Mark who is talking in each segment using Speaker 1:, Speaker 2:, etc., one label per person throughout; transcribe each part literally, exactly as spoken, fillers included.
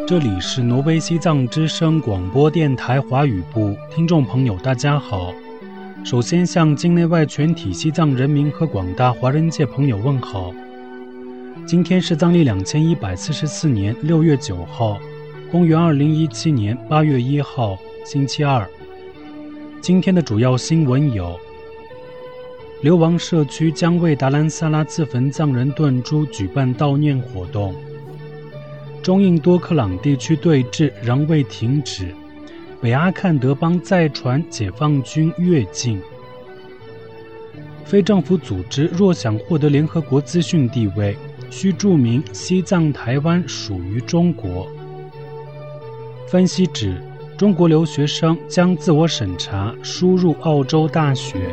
Speaker 1: 这里是挪威西藏之声广播电台华语部，听众朋友大家好。首先向境内外全体西藏人民和广大华人界朋友问好。今天是藏历两千一百四十四年六月九号，公元二零一七年八月一号，星期二。今天的主要新闻有：流亡社区将为达兰萨拉自焚藏人顿珠举办悼念活动；中印多克朗地区对峙仍未停止，北阿坎德邦再传解放军越境；非政府组织若想获得联合国资讯地位，需注明西藏台湾属于中国。分析指，中国留学生将自我审查输入澳洲大学。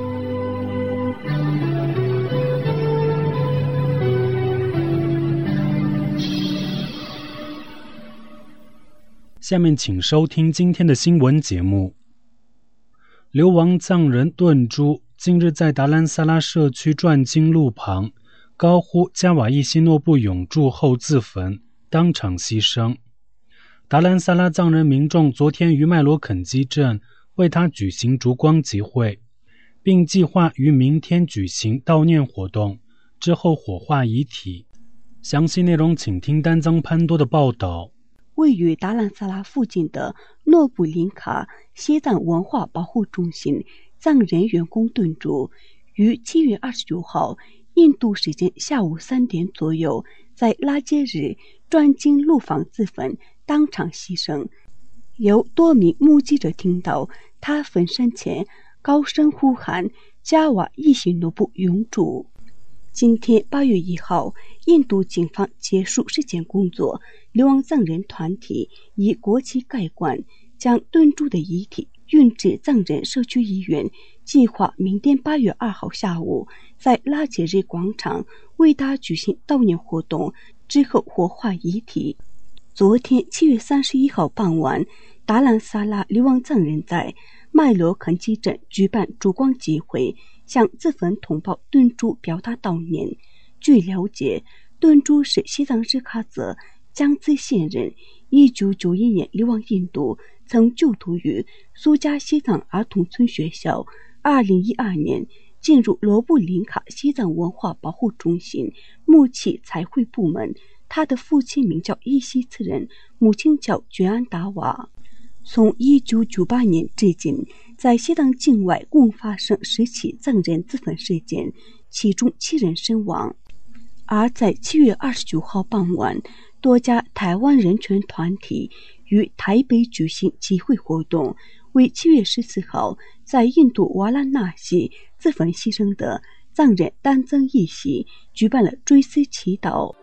Speaker 1: 下面请收听今天的新闻节目。流亡藏人顿珠近日在达兰萨拉社区转经路旁高呼加瓦伊西诺布永驻后自焚，当场牺牲。达兰萨拉藏人民众昨天于麦罗肯基镇为他举行烛光集会，并计划于明天举行悼念活动，之后火化遗体。详细内容请听丹增潘多的报道。
Speaker 2: 位于达兰萨拉附近的诺布林卡西藏文化保护中心藏人员工顿珠于七月二十九号印度时间下午三点左右在拉杰日转经路坊自焚，当场牺牲。有多名目击者听到他焚身前高声呼喊加瓦伊西诺布永驻。今天八月一号，印度警方结束尸检工作，流亡藏人团体以国旗盖棺，将顿珠的遗体运至藏人社区医院，计划明天八月二号下午在拉杰日广场为他举行悼念活动，之后火化遗体。昨天七月三十一号傍晚，达兰萨拉流亡藏人在麦罗肯基镇举办烛光集会，向自焚同胞顿珠表达悼念。据了解，顿珠是西藏日喀则江孜县人，一九九一年流亡印度，曾就读于苏加西藏儿童村学校，二零一二年进入罗布林卡西藏文化保护中心木器彩绘部门。他的父亲名叫伊西次仁，母亲叫觉安达瓦。从一九九八年至今，在西藏境外共发生十起藏人自焚事件，其中七人身亡。而在七月二十九号傍晚，多家台湾人权团体于台北举行集会活动，为七月十四号在印度瓦拉纳西自焚牺牲的藏人丹增义喜举办了追思祈祷。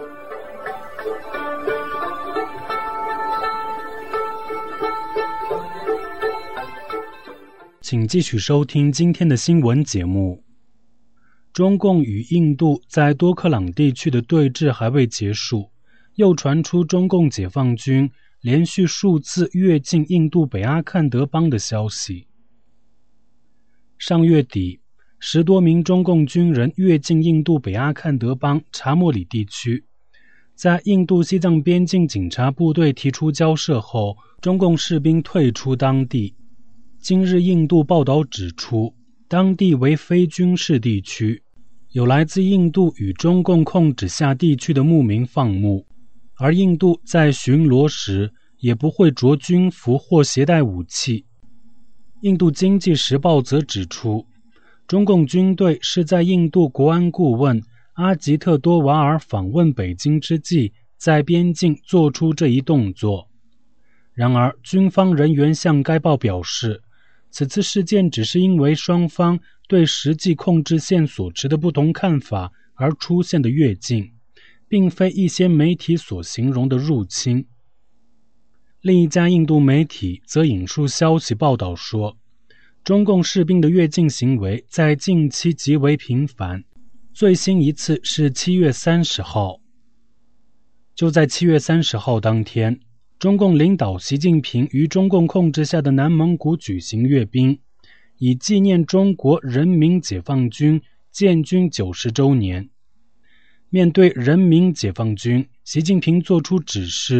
Speaker 1: 请继续收听今天的新闻节目。中共与印度在多克朗地区的对峙还未结束，又传出中共解放军连续数次越境印度北阿坎德邦的消息。上月底，十多名中共军人越境印度北阿坎德邦查莫里地区，在印度西藏边境警察部队提出交涉后，中共士兵退出当地。今日印度报道指出，当地为非军事地区，有来自印度与中共控制下地区的牧民放牧，而印度在巡逻时也不会着军服或携带武器。印度经济时报则指出，中共军队是在印度国安顾问阿吉特多瓦尔访问北京之际，在边境做出这一动作。然而，军方人员向该报表示，此次事件只是因为双方对实际控制线所持的不同看法而出现的越境，并非一些媒体所形容的入侵。另一家印度媒体则引述消息报道说，中共士兵的越境行为在近期极为频繁，最新一次是七月三十号。就在七月三十号当天，中共领导习近平于中共控制下的南蒙古举行阅兵，以纪念中国人民解放军建军九十周年。面对人民解放军，习近平作出指示，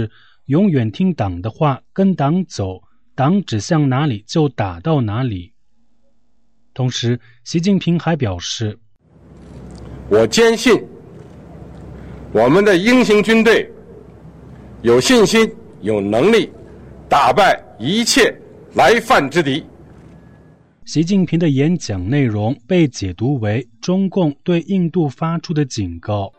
Speaker 1: 永远听党的话，跟党走，党指向哪里就打到哪里。同时，习近平还表示，
Speaker 3: 我坚信我们的英雄军队有信心有能力打败一切来犯之敌。
Speaker 1: 习近平的演讲内容被解读为中共对印度发出的警告。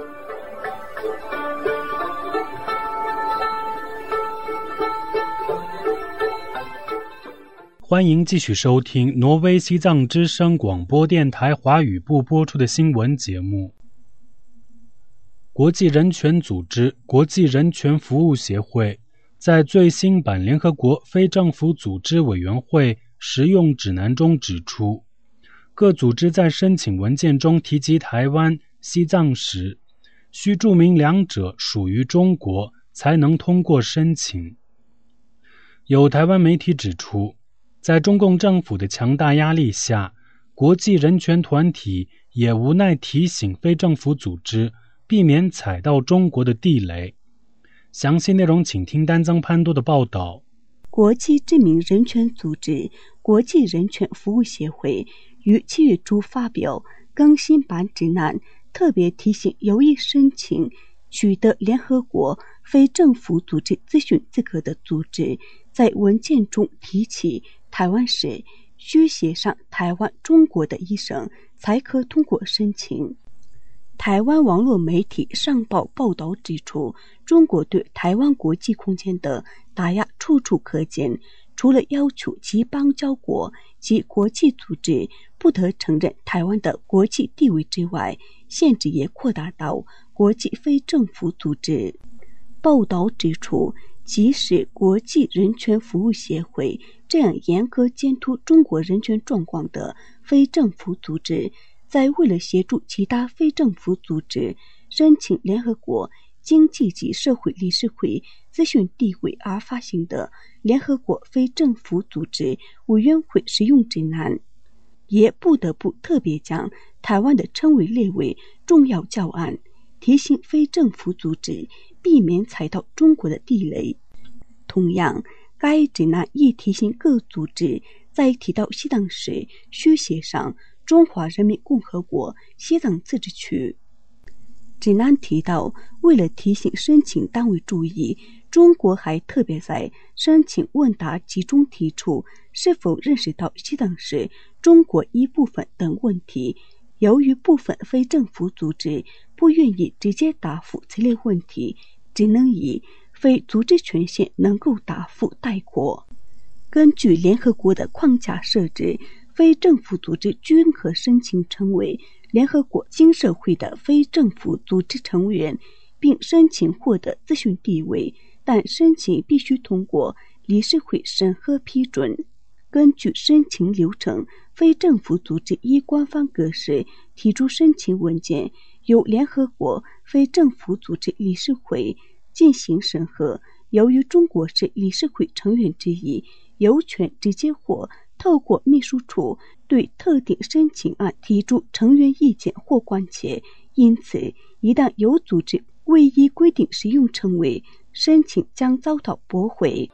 Speaker 1: 欢迎继续收听挪威西藏之声广播电台华语部播出的新闻节目。国际人权组织国际人权服务协会在最新版联合国非政府组织委员会实用指南中指出，各组织在申请文件中提及台湾、西藏时，需注明两者属于中国，才能通过申请。有台湾媒体指出，在中共政府的强大压力下，国际人权团体也无奈提醒非政府组织避免踩到中国的地雷。详细内容请听丹增潘多的报道。
Speaker 2: 国际知名人权组织国际人权服务协会于七月初发表更新版指南，特别提醒有意申请取得联合国非政府组织咨询资格的组织，在文件中提起台湾时，需写上台湾中国的一声，才可通过申请。台湾网络媒体上报报道指出，中国对台湾国际空间的打压处处可见，除了要求其邦交国及国际组织不得承认台湾的国际地位之外，限制也扩大到国际非政府组织。报道指出，即使国际人权服务协会这样严格监督中国人权状况的非政府组织，在为了协助其他非政府组织申请联合国经济及社会理事会咨询地位而发行的联合国非政府组织委员会使用指南，也不得不特别将台湾的称为列为重要教案，提醒非政府组织避免踩到中国的地雷。同样，该指南亦提醒各组织在提到西藏时需写上中华人民共和国西藏自治区。指南提到，为了提醒申请单位注意，中国还特别在申请问答集中提出是否认识到西藏是中国一部分等问题。由于部分非政府组织不愿意直接答复此类问题，只能以非组织权限能够答复概括。根据联合国的框架设置，非政府组织均可申请成为联合国经社会的非政府组织成员，并申请获得咨询地位，但申请必须通过理事会审核批准。根据申请流程，非政府组织依官方格式提出申请文件，由联合国非政府组织理事会进行审核。由于中国是理事会成员之一，有权直接或透过秘书处对特定申请案提出成员意见或关切，因此一旦有组织未依规定使用称谓，申请将遭到驳回。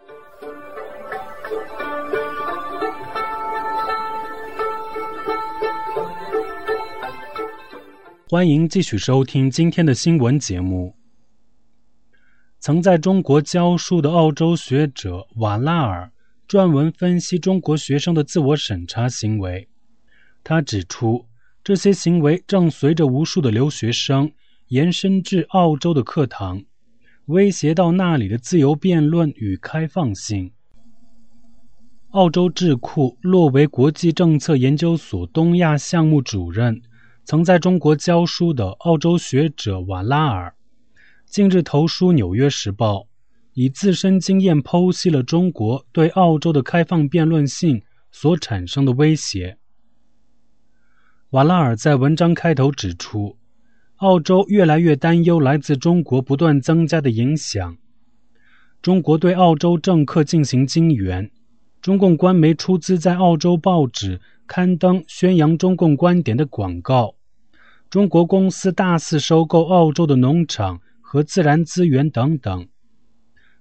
Speaker 1: 欢迎继续收听今天的新闻节目。曾在中国教书的澳洲学者瓦拉尔撰文分析中国学生的自我审查行为。他指出，这些行为正随着无数的留学生延伸至澳洲的课堂，威胁到那里的自由辩论与开放性。澳洲智库洛维国际政策研究所东亚项目主任，曾在中国教书的澳洲学者瓦拉尔近日投书《纽约时报》，以自身经验剖析了中国对澳洲的开放辩论性所产生的威胁。瓦拉尔在文章开头指出，澳洲越来越担忧来自中国不断增加的影响。中国对澳洲政客进行经援，中共官媒出资在澳洲报纸刊登宣扬中共观点的广告，中国公司大肆收购澳洲的农场和自然资源等等。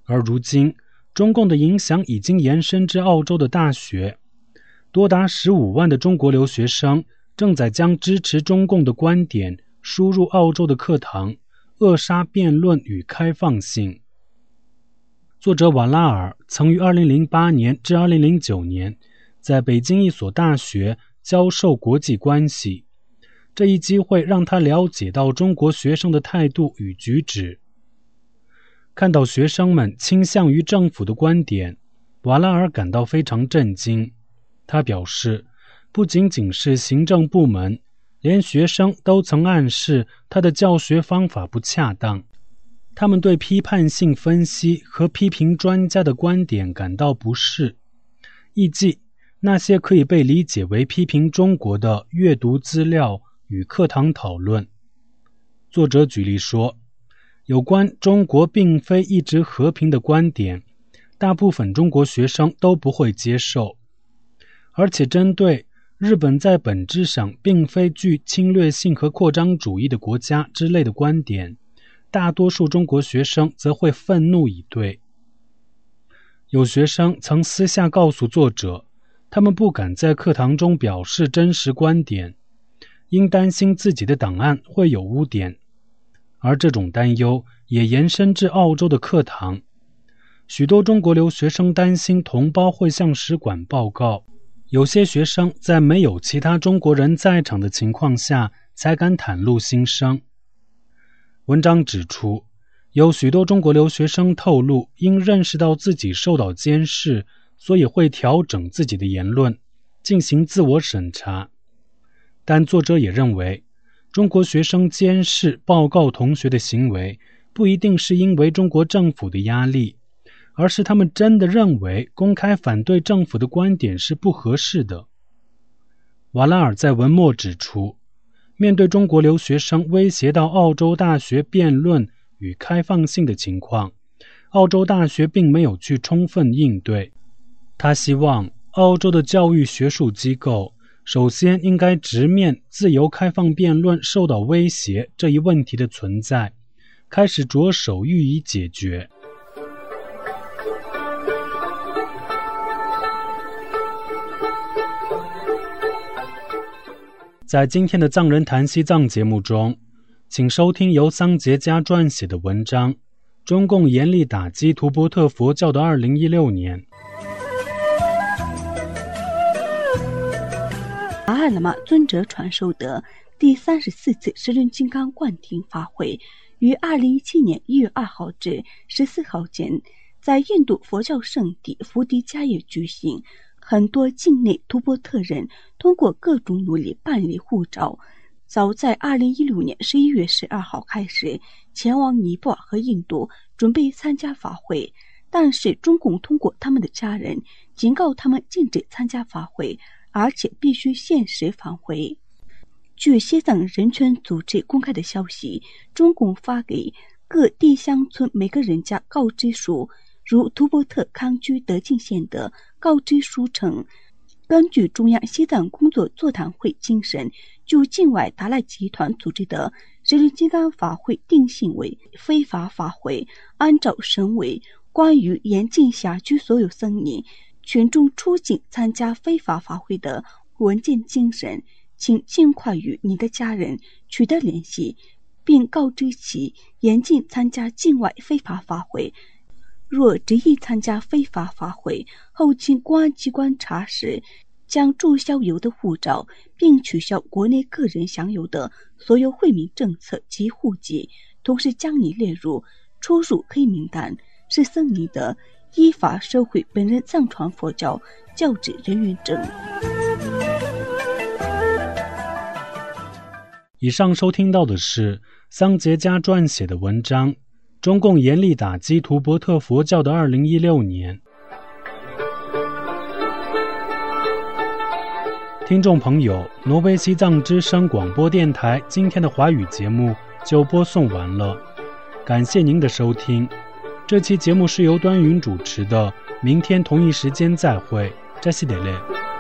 Speaker 1: 而如今中共的影响已经延伸至澳洲的大学，多达十五万的中国留学生正在将支持中共的观点输入澳洲的课堂，扼杀辩论与开放性。作者瓦拉尔曾于二零零八年至二零零九年在北京一所大学教授国际关系，这一机会让他了解到中国学生的态度与举止。看到学生们倾向于政府的观点，瓦拉尔感到非常震惊。他表示，不仅仅是行政部门，连学生都曾暗示他的教学方法不恰当。他们对批判性分析和批评专家的观点感到不适，亦即那些可以被理解为批评中国的阅读资料与课堂讨论。作者举例说，有关中国并非一直和平的观点，大部分中国学生都不会接受，而且针对日本在本质上并非具侵略性和扩张主义的国家之类的观点，大多数中国学生则会愤怒以对。有学生曾私下告诉作者，他们不敢在课堂中表示真实观点，因担心自己的档案会有污点，而这种担忧也延伸至澳洲的课堂。许多中国留学生担心同胞会向使馆报告，有些学生在没有其他中国人在场的情况下才敢袒露心声。文章指出，有许多中国留学生透露，因认识到自己受到监视，所以会调整自己的言论，进行自我审查。但作者也认为，中国学生监视报告同学的行为，不一定是因为中国政府的压力，而是他们真的认为公开反对政府的观点是不合适的。瓦拉尔在文末指出，面对中国留学生威胁到澳洲大学辩论与开放性的情况，澳洲大学并没有去充分应对。他希望澳洲的教育学术机构首先应该直面自由开放辩论受到威胁这一问题的存在，开始着手予以解决。在今天的藏人谈西藏节目中，请收听由桑杰家撰写的文章《中共严厉打击图伯特佛教的二零一六年》。
Speaker 2: 达赖喇嘛尊者传授的第三十四次十轮金刚灌顶法会于二零一七年一月二号至十四号间在印度佛教圣地福迪迦耶举行。很多境内图伯特人通过各种努力办理护照，早在二零一六年十一月十二号开始前往尼泊尔和印度准备参加法会，但是中共通过他们的家人警告他们禁止参加法会，而且必须限时返回。据西藏人权组织公开的消息，中共发给各地乡村每个人家告知书，如图伯特康居德敬县的告知书称，根据中央西藏工作座谈会精神，就境外达赖集团组织的十轮金刚法会定性为非法法会，按照省委关于严禁辖区所有僧尼群众出境参加非法法会的文件精神，请尽快与你的家人取得联系，并告知其严禁参加境外非法法会。若执意参加非法法会，后经公安机关查实，将注销有的护照，并取消国内个人享有的所有惠民政策及户籍，同时将你列入出入黑名单，是僧尼的依法收回本人藏传佛教教职人员证。
Speaker 1: 以上收听到的是桑杰家撰写的文章《中共严厉打击图伯特佛教的二零一六年》。听众朋友，挪威西藏之声广播电台今天的华语节目就播送完了，感谢您的收听。这期节目是由端云主持的，明天同一时间再会，扎西德勒。